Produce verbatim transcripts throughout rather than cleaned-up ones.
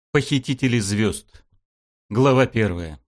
Похитители звезд. Глава первая.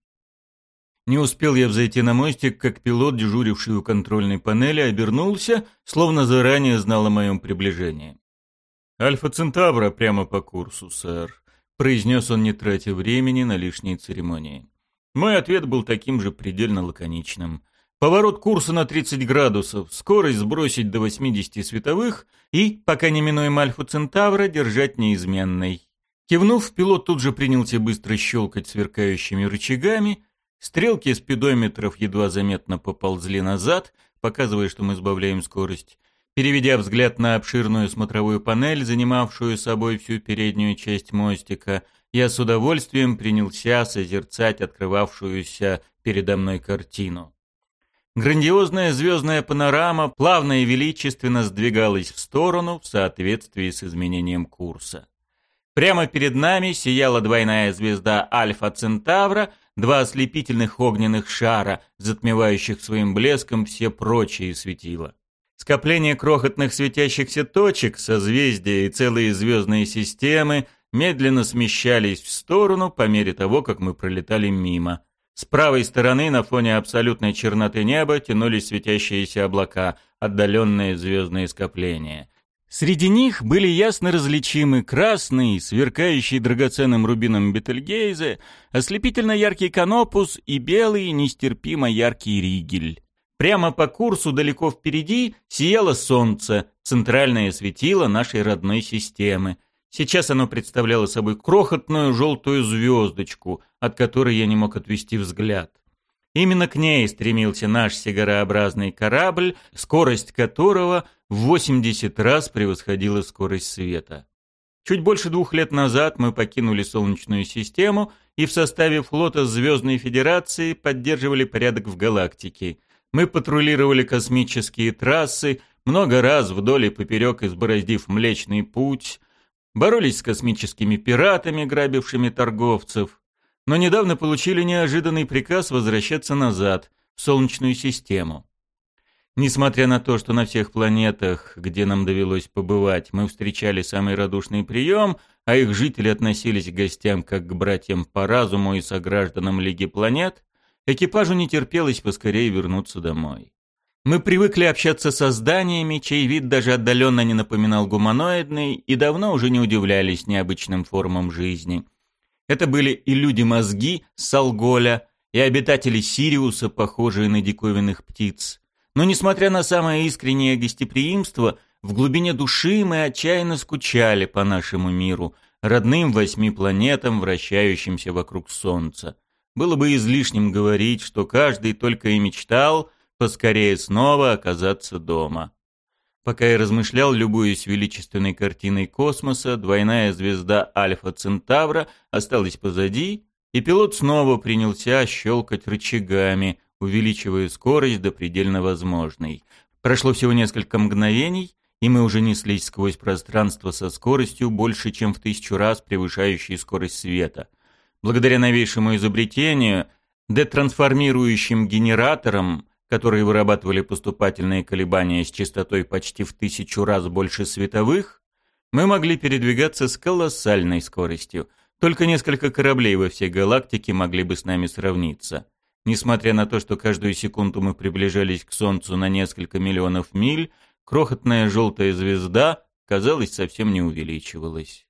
Не успел я взойти на мостик, как пилот, дежуривший у контрольной панели, обернулся, словно заранее знал о моем приближении. «Альфа Центавра прямо по курсу, сэр», — произнес он, не тратя времени на лишние церемонии. Мой ответ был таким же предельно лаконичным. Поворот курса на тридцать градусов, скорость сбросить до восьмидесяти световых и, пока не минуем Альфу Центавра, держать неизменной. Кивнув, пилот тут же принялся быстро щелкать сверкающими рычагами. Стрелки спидометров едва заметно поползли назад, показывая, что мы сбавляем скорость. Переведя взгляд на обширную смотровую панель, занимавшую собой всю переднюю часть мостика, я с удовольствием принялся созерцать открывавшуюся передо мной картину. Грандиозная звездная панорама плавно и величественно сдвигалась в сторону в соответствии с изменением курса. Прямо перед нами сияла двойная звезда Альфа Центавра, два ослепительных огненных шара, затмевающих своим блеском все прочие светила. Скопление крохотных светящихся точек, созвездия и целые звездные системы медленно смещались в сторону по мере того, как мы пролетали мимо. С правой стороны на фоне абсолютной черноты неба тянулись светящиеся облака, отдаленные звездные скопления. Среди них были ясно различимы красный, сверкающий драгоценным рубином Бетельгейзе, ослепительно яркий Канопус и белый, нестерпимо яркий Ригель. Прямо по курсу далеко впереди сияло Солнце, центральное светило нашей родной системы. Сейчас оно представляло собой крохотную желтую звездочку, от которой я не мог отвести взгляд. Именно к ней стремился наш сигарообразный корабль, скорость которого в восемьдесят раз превосходила скорость света. Чуть больше двух лет назад мы покинули Солнечную систему и в составе флота Звездной Федерации поддерживали порядок в галактике. Мы патрулировали космические трассы, много раз вдоль и поперек избороздив Млечный Путь, боролись с космическими пиратами, грабившими торговцев, но недавно получили неожиданный приказ возвращаться назад, в Солнечную систему. Несмотря на то, что на всех планетах, где нам довелось побывать, мы встречали самый радушный прием, а их жители относились к гостям как к братьям по разуму и согражданам Лиги планет, экипажу не терпелось поскорее вернуться домой. Мы привыкли общаться со зданиями, чей вид даже отдаленно не напоминал гуманоидный, и давно уже не удивлялись необычным формам жизни. Это были и люди-мозги с Алгола, и обитатели Сириуса, похожие на диковинных птиц. Но, несмотря на самое искреннее гостеприимство, в глубине души мы отчаянно скучали по нашему миру, родным восьми планетам, вращающимся вокруг Солнца. Было бы излишним говорить, что каждый только и мечтал поскорее снова оказаться дома. Пока я размышлял, любуясь величественной картиной космоса, двойная звезда Альфа Центавра осталась позади, и пилот снова принялся щелкать рычагами, увеличивая скорость до предельно возможной. Прошло всего несколько мгновений, и мы уже неслись сквозь пространство со скоростью больше, чем в тысячу раз превышающей скорость света. Благодаря новейшему изобретению, детрансформирующим генераторам, которые вырабатывали поступательные колебания с частотой почти в тысячу раз больше световых, мы могли передвигаться с колоссальной скоростью. Только несколько кораблей во всей галактике могли бы с нами сравниться. Несмотря на то, что каждую секунду мы приближались к Солнцу на несколько миллионов миль, крохотная желтая звезда, казалось, совсем не увеличивалась.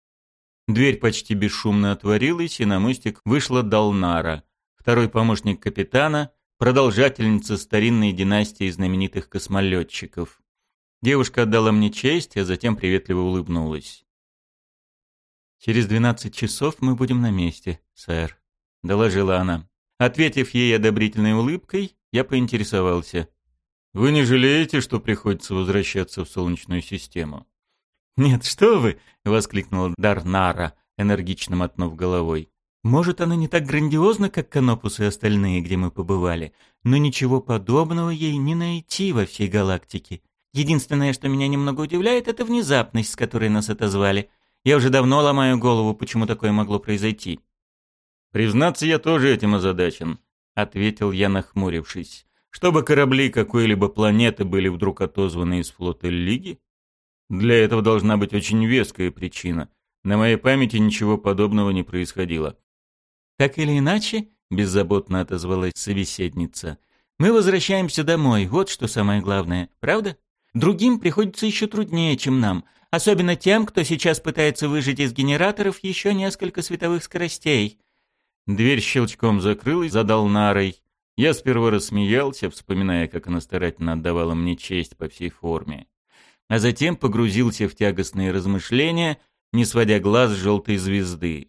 Дверь почти бесшумно отворилась, и на мостик вышла Далнара, второй помощник капитана, продолжательница старинной династии знаменитых космолетчиков. Девушка отдала мне честь, а затем приветливо улыбнулась. «Через двенадцать часов мы будем на месте, сэр», — доложила она. Ответив ей одобрительной улыбкой, я поинтересовался. «Вы не жалеете, что приходится возвращаться в Солнечную систему?» «Нет, что вы!» — воскликнула Дарнара, энергично мотнув головой. «Может, она не так грандиозна, как Канопус и остальные, где мы побывали, но ничего подобного ей не найти во всей галактике. Единственное, что меня немного удивляет, это внезапность, с которой нас отозвали. Я уже давно ломаю голову, почему такое могло произойти». «Признаться, я тоже этим озадачен», — ответил я, нахмурившись. «Чтобы корабли какой-либо планеты были вдруг отозваны из флота Лиги? Для этого должна быть очень веская причина. На моей памяти ничего подобного не происходило. «Так или иначе», — беззаботно отозвалась собеседница, — «мы возвращаемся домой, вот что самое главное, правда? Другим приходится еще труднее, чем нам, особенно тем, кто сейчас пытается выжать из генераторов еще несколько световых скоростей». Дверь щелчком закрылась, задал нарой. Я сперва рассмеялся, вспоминая, как она старательно отдавала мне честь по всей форме. А затем погрузился в тягостные размышления, не сводя глаз с желтой звезды.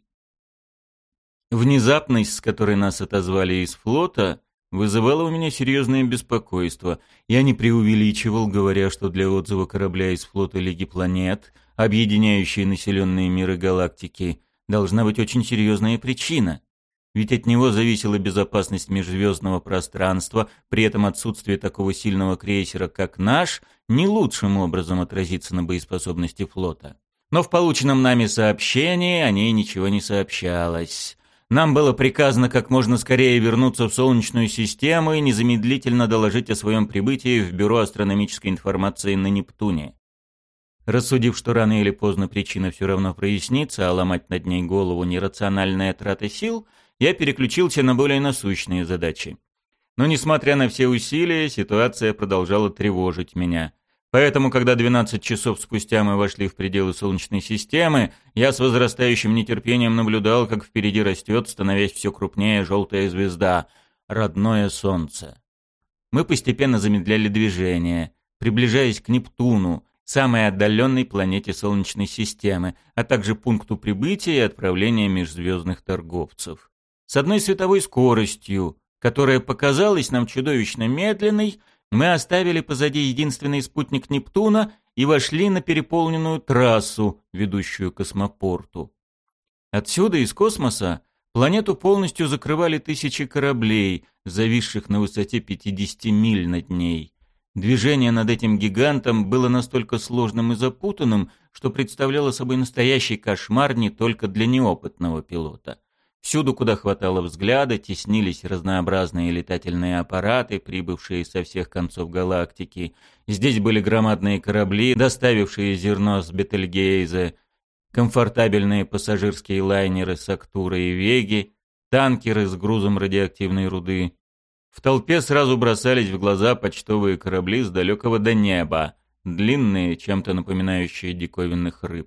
Внезапность, с которой нас отозвали из флота, вызывала у меня серьезное беспокойство. Я не преувеличивал, говоря, что для отзыва корабля из флота Лиги Планет, объединяющей населенные миры галактики, должна быть очень серьезная причина. Ведь от него зависела безопасность межзвездного пространства, при этом отсутствие такого сильного крейсера, как наш, не лучшим образом отразится на боеспособности флота. Но в полученном нами сообщении о ней ничего не сообщалось. Нам было приказано как можно скорее вернуться в Солнечную систему и незамедлительно доложить о своем прибытии в Бюро астрономической информации на Нептуне. Рассудив, что рано или поздно причина все равно прояснится, а ломать над ней голову нерациональная трата сил, я переключился на более насущные задачи. Но, несмотря на все усилия, ситуация продолжала тревожить меня. Поэтому, когда двенадцать часов спустя мы вошли в пределы Солнечной системы, я с возрастающим нетерпением наблюдал, как впереди растет, становясь все крупнее, желтая звезда — родное Солнце. Мы постепенно замедляли движение, приближаясь к Нептуну, самой отдаленной планете Солнечной системы, а также пункту прибытия и отправления межзвездных торговцев. С одной световой скоростью, которая показалась нам чудовищно медленной, мы оставили позади единственный спутник Нептуна и вошли на переполненную трассу, ведущую к космопорту. Отсюда, из космоса, планету полностью закрывали тысячи кораблей, зависших на высоте пятьдесят миль над ней. Движение над этим гигантом было настолько сложным и запутанным, что представляло собой настоящий кошмар не только для неопытного пилота. Всюду, куда хватало взгляда, теснились разнообразные летательные аппараты, прибывшие со всех концов галактики. Здесь были громадные корабли, доставившие зерно с Бетельгейзе, комфортабельные пассажирские лайнеры Сактура и Веги, танкеры с грузом радиоактивной руды. В толпе сразу бросались в глаза почтовые корабли с далекого до неба, длинные, чем-то напоминающие диковинных рыб.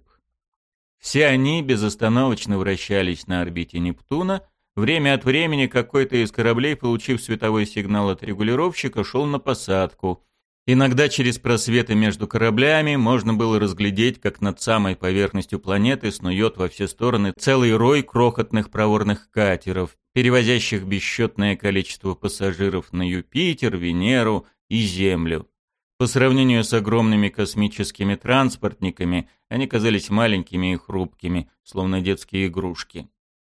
Все они безостановочно вращались на орбите Нептуна. Время от времени какой-то из кораблей, получив световой сигнал от регулировщика, шел на посадку. Иногда через просветы между кораблями можно было разглядеть, как над самой поверхностью планеты снует во все стороны целый рой крохотных проворных катеров, перевозящих бесчетное количество пассажиров на Юпитер, Венеру и Землю. По сравнению с огромными космическими транспортниками, они казались маленькими и хрупкими, словно детские игрушки.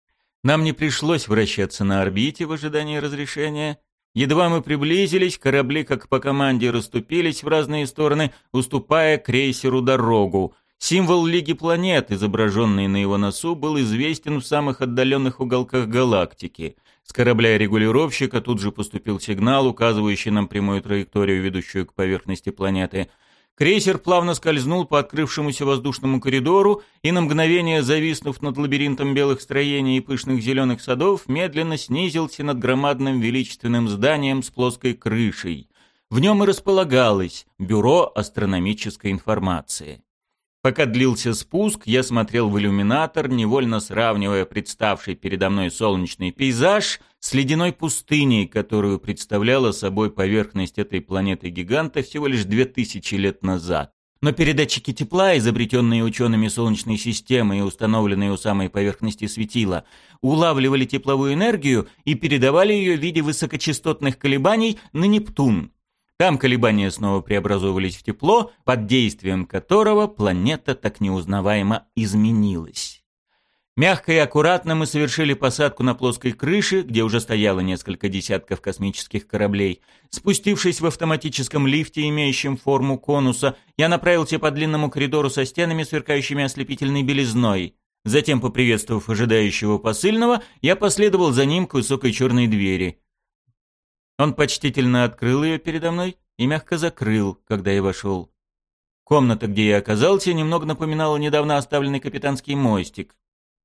Нам не пришлось вращаться на орбите в ожидании разрешения. Едва мы приблизились, корабли, как по команде, расступились в разные стороны, уступая крейсеру дорогу. Символ Лиги Планет, изображенный на его носу, был известен в самых отдаленных уголках галактики. С корабля регулировщика тут же поступил сигнал, указывающий нам прямую траекторию, ведущую к поверхности планеты. Крейсер плавно скользнул по открывшемуся воздушному коридору и, на мгновение зависнув над лабиринтом белых строений и пышных зеленых садов, медленно снизился над громадным величественным зданием с плоской крышей. В нем и располагалось Бюро астрономической информации. Пока длился спуск, я смотрел в иллюминатор, невольно сравнивая представший передо мной солнечный пейзаж с ледяной пустыней, которую представляла собой поверхность этой планеты-гиганта всего лишь две тысячи лет назад. Но передатчики тепла, изобретенные учеными Солнечной системы и установленные у самой поверхности светила, улавливали тепловую энергию и передавали ее в виде высокочастотных колебаний на Нептун. Там колебания снова преобразовывались в тепло, под действием которого планета так неузнаваемо изменилась. Мягко и аккуратно мы совершили посадку на плоской крыше, где уже стояло несколько десятков космических кораблей. Спустившись в автоматическом лифте, имеющем форму конуса, я направился по длинному коридору со стенами, сверкающими ослепительной белизной. Затем, поприветствовав ожидающего посыльного, я последовал за ним к высокой черной двери. Он почтительно открыл ее передо мной и мягко закрыл, когда я вошел. Комната, где я оказался, немного напоминала недавно оставленный капитанский мостик.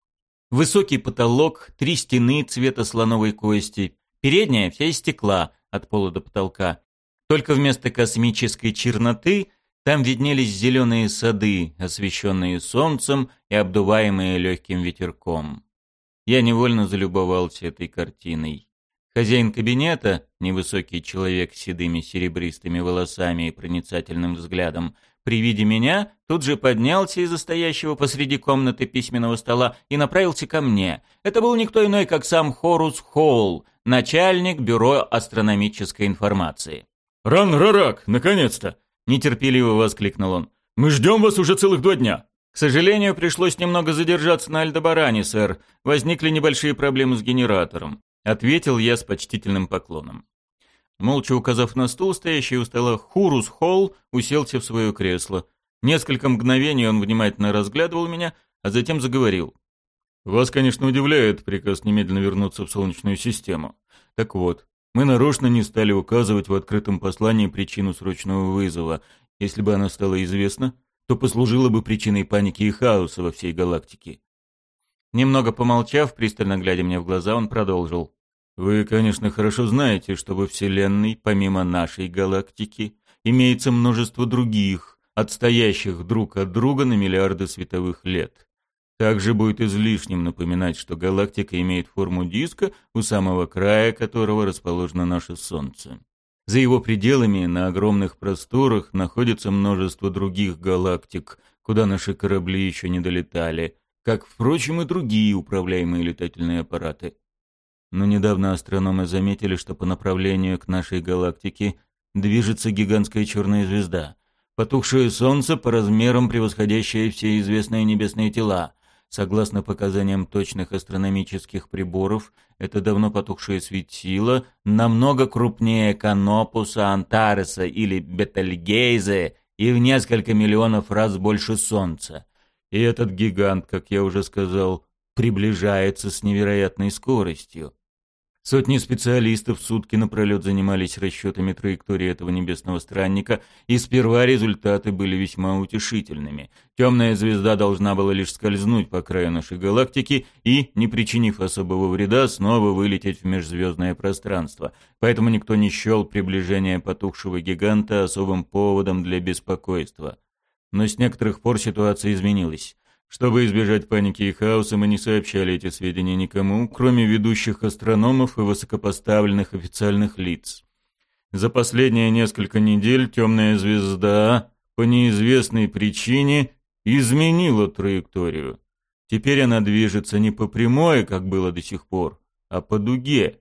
Высокий потолок, три стены цвета слоновой кости. Передняя вся из стекла, от пола до потолка. Только вместо космической черноты там виднелись зеленые сады, освещенные солнцем и обдуваемые легким ветерком. Я невольно залюбовался этой картиной. Хозяин кабинета, невысокий человек с седыми серебристыми волосами и проницательным взглядом, при виде меня тут же поднялся из-за стоящего посреди комнаты письменного стола и направился ко мне. Это был никто иной, как сам Хорус Холл, начальник бюро астрономической информации. «Ран-рарак, наконец-то!» — нетерпеливо воскликнул он. «Мы ждем вас уже целых два дня!» «К сожалению, пришлось немного задержаться на Альдебаране, сэр. Возникли небольшие проблемы с генератором», — ответил я с почтительным поклоном. Молча указав на стул, стоящий у стола, Хорус Холл уселся в свое кресло. Несколько мгновений он внимательно разглядывал меня, а затем заговорил. «Вас, конечно, удивляет приказ немедленно вернуться в Солнечную систему. Так вот, мы нарочно не стали указывать в открытом послании причину срочного вызова. Если бы она стала известна, то послужила бы причиной паники и хаоса во всей галактике». Немного помолчав, пристально глядя мне в глаза, он продолжил. «Вы, конечно, хорошо знаете, что во Вселенной, помимо нашей галактики, имеется множество других, отстоящих друг от друга на миллиарды световых лет. Также будет излишним напоминать, что галактика имеет форму диска, у самого края которого расположено наше Солнце. За его пределами на огромных просторах находится множество других галактик, куда наши корабли еще не долетали, как, впрочем, и другие управляемые летательные аппараты. Но недавно астрономы заметили, что по направлению к нашей галактике движется гигантская черная звезда, потухшее Солнце по размерам превосходящее все известные небесные тела. Согласно показаниям точных астрономических приборов, это давно потухшее светило намного крупнее Канопуса, Антареса или Бетельгейзе и в несколько миллионов раз больше Солнца. И этот гигант, как я уже сказал, приближается с невероятной скоростью. Сотни специалистов сутки напролет занимались расчетами траектории этого небесного странника, и сперва результаты были весьма утешительными. Темная звезда должна была лишь скользнуть по краю нашей галактики и, не причинив особого вреда, снова вылететь в межзвездное пространство. Поэтому никто не счел приближение потухшего гиганта особым поводом для беспокойства. Но с некоторых пор ситуация изменилась. Чтобы избежать паники и хаоса, мы не сообщали эти сведения никому, кроме ведущих астрономов и высокопоставленных официальных лиц. За последние несколько недель темная звезда по неизвестной причине изменила траекторию. Теперь она движется не по прямой, как было до сих пор, а по дуге.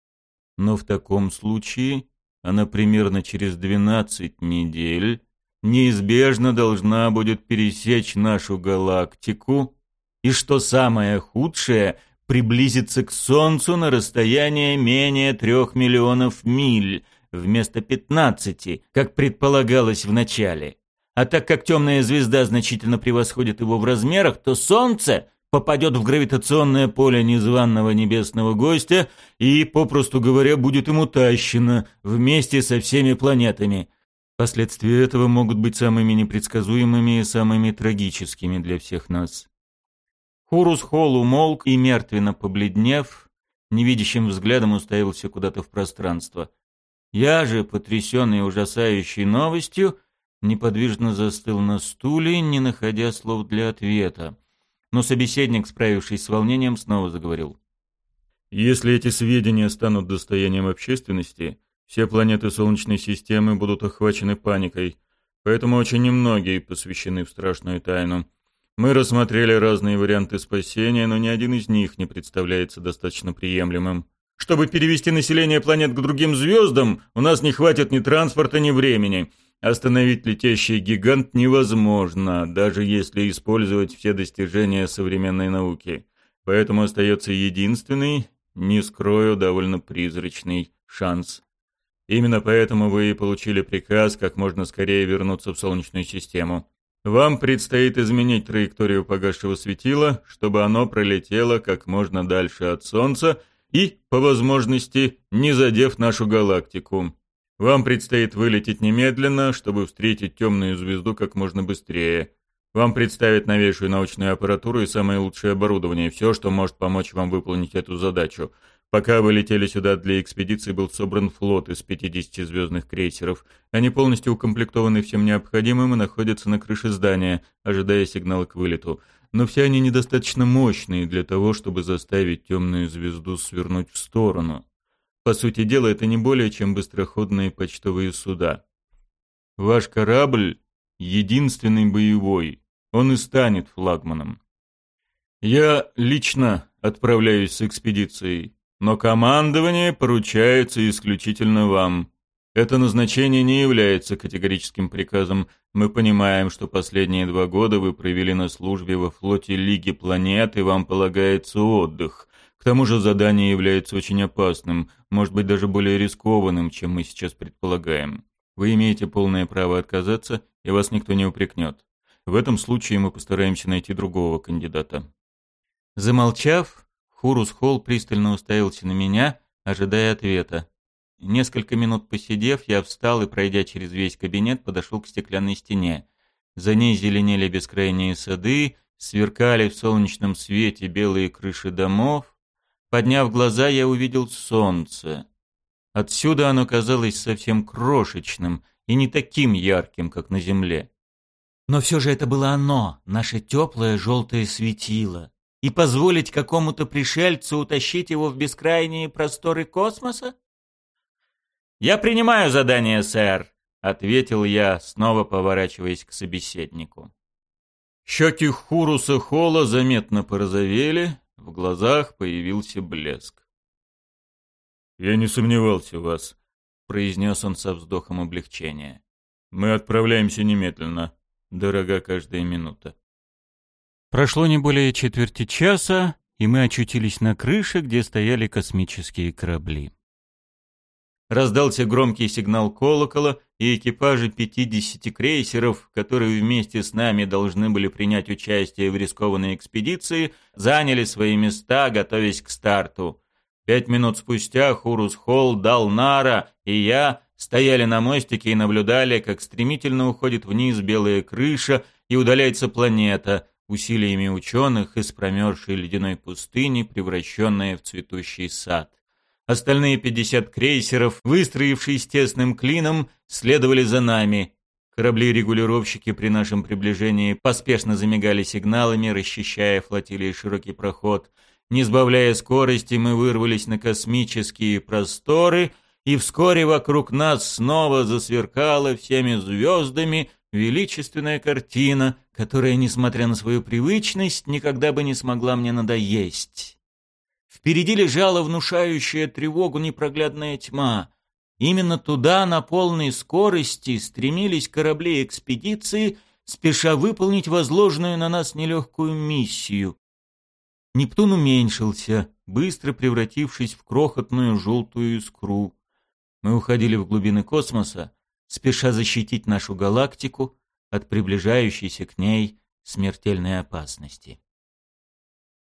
Но в таком случае она примерно через двенадцать недель неизбежно должна будет пересечь нашу галактику и, что самое худшее, приблизиться к Солнцу на расстояние менее трех миллионов миль вместо пятнадцати, как предполагалось в начале. А так как темная звезда значительно превосходит его в размерах, то Солнце попадет в гравитационное поле незваного небесного гостя и, попросту говоря, будет ему тащено вместе со всеми планетами. Последствия этого могут быть самыми непредсказуемыми и самыми трагическими для всех нас. Хорус Холл умолк и, мертвенно побледнев, невидящим взглядом уставился куда-то в пространство. Я же, потрясенный ужасающей новостью, неподвижно застыл на стуле, не находя слов для ответа. Но собеседник, справившись с волнением, снова заговорил. «Если эти сведения станут достоянием общественности, все планеты Солнечной системы будут охвачены паникой, поэтому очень немногие посвящены в страшную тайну. Мы рассмотрели разные варианты спасения, но ни один из них не представляется достаточно приемлемым. Чтобы перевести население планет к другим звездам, у нас не хватит ни транспорта, ни времени. Остановить летящий гигант невозможно, даже если использовать все достижения современной науки. Поэтому остается единственный, не скрою, довольно призрачный шанс. Именно поэтому вы и получили приказ как можно скорее вернуться в Солнечную систему. Вам предстоит изменить траекторию погасшего светила, чтобы оно пролетело как можно дальше от Солнца и, по возможности, не задев нашу галактику. Вам предстоит вылететь немедленно, чтобы встретить темную звезду как можно быстрее. Вам представят новейшую научную аппаратуру и самое лучшее оборудование, все, что может помочь вам выполнить эту задачу. Пока вы летели сюда для экспедиции, был собран флот из пятидесяти звездных крейсеров. Они полностью укомплектованы всем необходимым и находятся на крыше здания, ожидая сигнала к вылету. Но все они недостаточно мощные для того, чтобы заставить темную звезду свернуть в сторону. По сути дела, это не более чем быстроходные почтовые суда. Ваш корабль — единственный боевой. Он и станет флагманом. Я лично отправляюсь с экспедицией, но командование поручается исключительно вам. Это назначение не является категорическим приказом. Мы понимаем, что последние два года вы провели на службе во флоте Лиги Планет, и вам полагается отдых. К тому же задание является очень опасным, может быть даже более рискованным, чем мы сейчас предполагаем. Вы имеете полное право отказаться, и вас никто не упрекнет. В этом случае мы постараемся найти другого кандидата». Замолчав, Хурус Холл пристально уставился на меня, ожидая ответа. Несколько минут посидев, я встал и, пройдя через весь кабинет, подошел к стеклянной стене. За ней зеленели бескрайние сады, сверкали в солнечном свете белые крыши домов. Подняв глаза, я увидел солнце. Отсюда оно казалось совсем крошечным и не таким ярким, как на земле. Но все же это было оно, наше теплое желтое светило. И позволить какому-то пришельцу утащить его в бескрайние просторы космоса? «Я принимаю задание, сэр», — ответил я, снова поворачиваясь к собеседнику. Щеки Хуруса Холла заметно порозовели, в глазах появился блеск. «Я не сомневался в вас», — произнес он со вздохом облегчения. «Мы отправляемся немедленно. Дорога каждая минута». Прошло не более четверти часа, и мы очутились на крыше, где стояли космические корабли. Раздался громкий сигнал колокола, и экипажи пятидесяти крейсеров, которые вместе с нами должны были принять участие в рискованной экспедиции, заняли свои места, готовясь к старту. Пять минут спустя Хурус Холл, Дал Нара и я стояли на мостике и наблюдали, как стремительно уходит вниз белая крыша и удаляется планета, усилиями ученых из промерзшей ледяной пустыни, превращенная в цветущий сад. Остальные пятьдесят крейсеров, выстроившись тесным клином, следовали за нами. Корабли-регулировщики при нашем приближении поспешно замигали сигналами, расчищая флотилии широкий проход. Не сбавляя скорости, мы вырвались на космические просторы, и вскоре вокруг нас снова засверкала всеми звездами величественная картина, которая, несмотря на свою привычность, никогда бы не смогла мне надоесть. Впереди лежала внушающая тревогу непроглядная тьма. Именно туда на полной скорости стремились корабли экспедиции, спеша выполнить возложенную на нас нелегкую миссию. Нептун уменьшился, быстро превратившись в крохотную желтую искру. Мы уходили в глубины космоса, спеша защитить нашу галактику от приближающейся к ней смертельной опасности.